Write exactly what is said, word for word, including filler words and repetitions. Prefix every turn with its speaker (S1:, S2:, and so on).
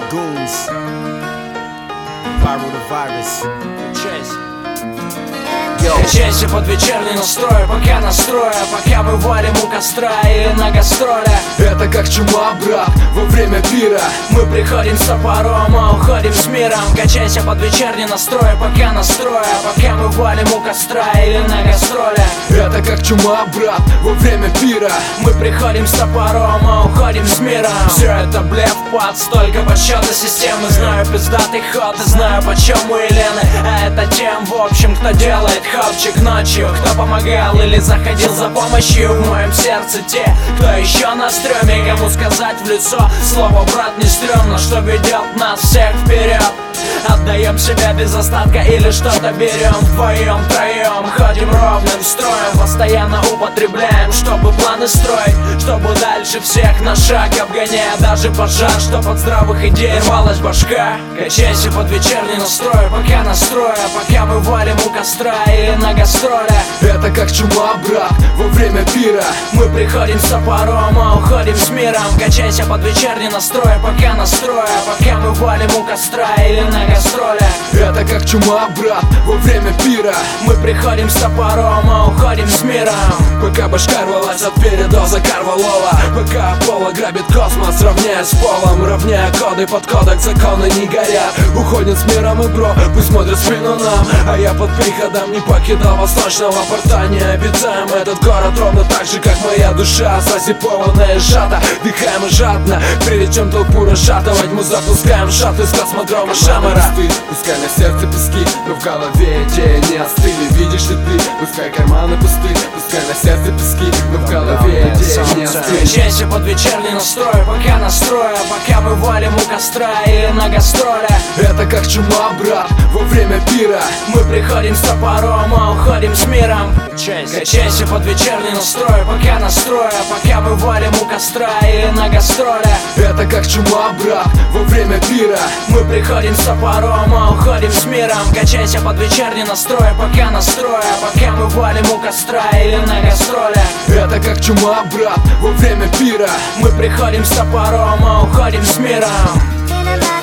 S1: goons. Viral the virus. Chase.
S2: Качайся под вечерний настрой, пока настроя, пока мы варим у костра или на гастроле.
S3: Это как чума, брат, во время пира.
S2: Мы приходим с топором, а уходим с миром. Качайся под вечерний настрой, пока настроя, пока мы валим у костра или на гастроле.
S3: Это как чума, брат, во время пира.
S2: Мы приходим с топором, а уходим с миром. Все это блеф, пад, столько подсчета системы. Знаю пиздатый ход и знаю почем у Елены. А это тем, в общем, кто делает хавчик ночью, кто помогал или заходил за помощью. В моем сердце те, кто еще на стреме. Кому сказать в лицо слово брат не стрёмно, что ведет нас всех вперед. Отдаем себя без остатка или что-то берем вдвоем, троем. Ходим ровным строем, постоянно употребляем, чтобы планы строить, чтобы дальше всех на шаг обгоняя даже пожар, чтоб от здравых идей рвалась башка. Качайся под вечерний настрой, пока настроя, пока мы валим у костра или на гастроле.
S3: Это как чума, брат, во время пира.
S2: Мы приходим с топором, а уходим с миром. Качайся под вечерний настрой, пока настроя, пока мы валим у костра или на гастроли.
S3: Это как чума, брат, во время пира.
S2: Мы приходим с топором, а уходим с миром.
S3: Пока башка рвалась от передоза карвалола, пока Аполло грабит космос, равняя с полом, равняя коды под кодекс, законы не горят. Уходит с миром и бро, пусть смотрят в спину нам. А я под приходом не покидал восточного порта. Не обитаем этот город ровно так же, как моя душа. Засипованная сжата, дыхаем и жадно. Прежде чем толпу расшатывать, мы запускаем шаттл из космодрома Шамара. Пускай на сердце пески, но в голове идеи не остыли. Видишь ли ты, пускай карманы пусты. Пускай на сердце пески, но в голове идеи не остыли.
S2: Качайся под вечерний настрой, пока настроя, пока мы валим у костра или на гастроле.
S3: Это как чума, брат, во время пира.
S2: Мы приходим с топором, а уходим с миром. Качайся под вечерний настрой, пока настроя, пока мы валим у костра или на гастроле.
S3: Это как чума, брат, во время пира.
S2: Мы приходим с топором, а уходим с миром. Качайся под вечерний настрой, пока настроя, пока мы валим у костра или на гастроле.
S3: Это как чума, брат, во время пира.
S2: Мы приходим с топором, а уходим с миром.